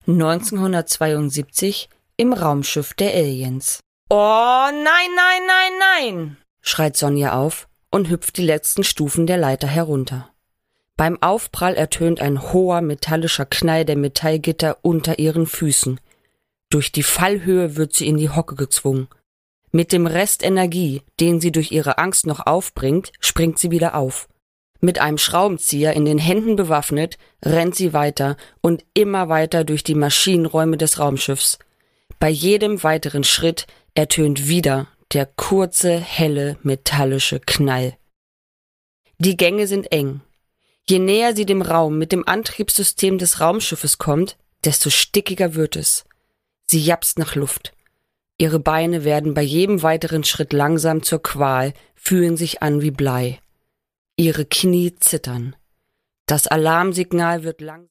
1972 im Raumschiff der Aliens. »Oh, nein, nein, nein, nein«, schreit Sonja auf und hüpft die letzten Stufen der Leiter herunter. Beim Aufprall ertönt ein hoher metallischer Knall der Metallgitter unter ihren Füßen. Durch die Fallhöhe wird sie in die Hocke gezwungen. Mit dem Rest Energie, den sie durch ihre Angst noch aufbringt, springt sie wieder auf. Mit einem Schraubenzieher in den Händen bewaffnet, rennt sie weiter und immer weiter durch die Maschinenräume des Raumschiffs. Bei jedem weiteren Schritt ertönt wieder der kurze, helle, metallische Knall. Die Gänge sind eng. Je näher sie dem Raum mit dem Antriebssystem des Raumschiffes kommt, desto stickiger wird es. Sie japst nach Luft. Ihre Beine werden bei jedem weiteren Schritt langsam zur Qual, fühlen sich an wie Blei. Ihre Knie zittern. Das Alarmsignal wird langsam.